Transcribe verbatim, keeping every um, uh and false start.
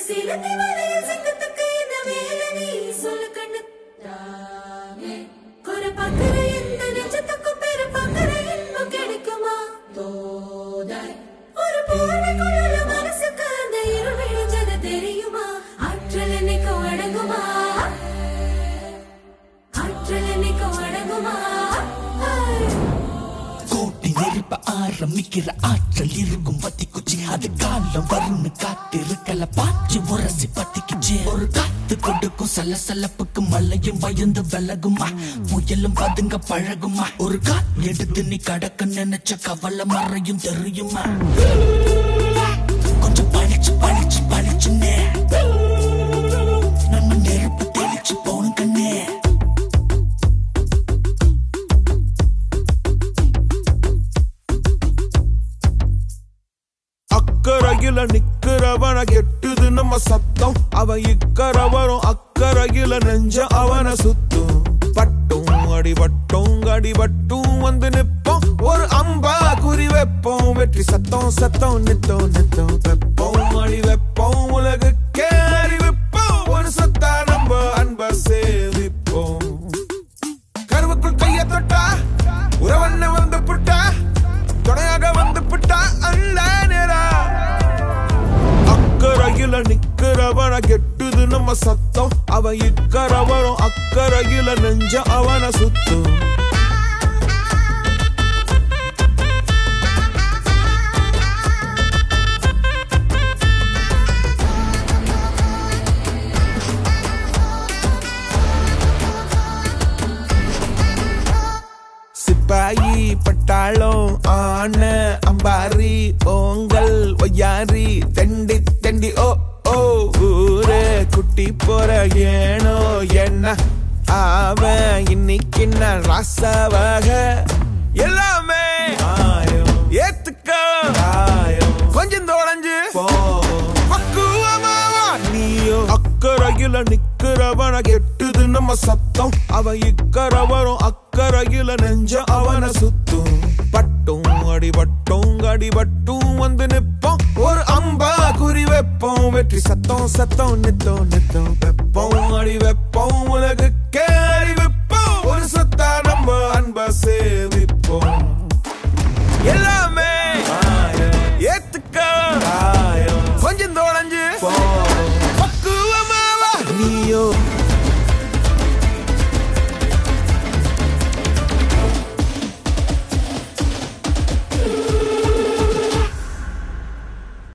சிலந்தி வலையில் சிங்கத்துக்கு என்ன வேலை நீ சொல்லு கண்ணு தானே குறை பார்க்கிற எந்த நெஞ்சத்துக்கும் பெரு பார்க்கிற இன்பம் கிடைக்குமா தோதாய் ஒரு போர்வைக்குள்ள மனசுக்கு அந்த இருள் விழிஞ்சது தெரியுமா ஆற்றல் என்னைக்கு அடங்குமா ஆற்றல் என்னைக்கு அடங்குமா கோட்டி நெருப்ப ஆரம்பிக்கிற ஆற்றல் இருக்கும் பத்திக்குச்சி அது காலம் வரும்னு காத்து இருக்கல பாச்சு உரசி பத்திக்குச்சு ஒரு காத்து கொடுக்கும் சலசலப்புக்கு மலையும் பயந்து விலகுமா முயலும் பதுங்க பழகுமா ஒரு காத்து எடுத்து நீ கடக்க நினைச்ச கவலை மறையும் தெரியுமா கொஞ்சம் பழிச்சு பழிச்சு பழிச்சுன்னே நம்ம நெருப்பு தெளிச்சு போன கண்ணே அக்கறையில நிக்கிறவன கெட்டுது நம்ம சத்தம் அவன் இக்கரை வரும் அக்கறையில நெஞ்ச அவன சுத்தும் பட்டும் அடிபட்டும் அடிபட்டும் வந்து நிப்போம் ஒரு அம்பா குறி வைப்போம் வெற்றி சத்தம் சத்தம் நித்தம் நித்தம் வெப்போம் அடி வைப்போம் உலகுக்கே அறிவிப்போம் ஒரு சத்தா நம்ம அன்ப சேவிப்போம் கருவுக்குள் கைய தொட்டா உறவண்ண வந்து புட்டா துணையாக வந்து புட்டா அல்ல நேரா அக்கறையில நிக்கிறவன கெட்டுது நம்ம சத்தம் அவன் இக்கரை வரும் அக்கறையில நெஞ்ச அவன சுத்தும் சிப்பாயி பட்டாளம் ஆன அம்பாரி ஓங்கல் ஒய்யாரி தெண்டி தெண்டி ஓ ஓ ஊரே குட்டி போற ஏனோ என்ன அவன் இன்னைக்கு நான் ராசாவாக எல்லாமே ஏத்துக்க கொஞ்சம் தொடஞ்சு பக்குவமாவா நீயோ அக்கறையில நிக்கிறவன கெட்டுது நம்ம சத்தம் அவன் இக்கரை வரும் அக்கறையில நெஞ்ச அவன சுத்தும் பட்டும் அடிபட்டும் அடிபட்டும் வந்து நிப்போம் ஒரு அம்பா குறி வைப்போம் வெற்றி சத்தம் சத்தம் நித்தம் நித்தம் வெப்போம் அடி வைப்போம் உலகுக்கே அறி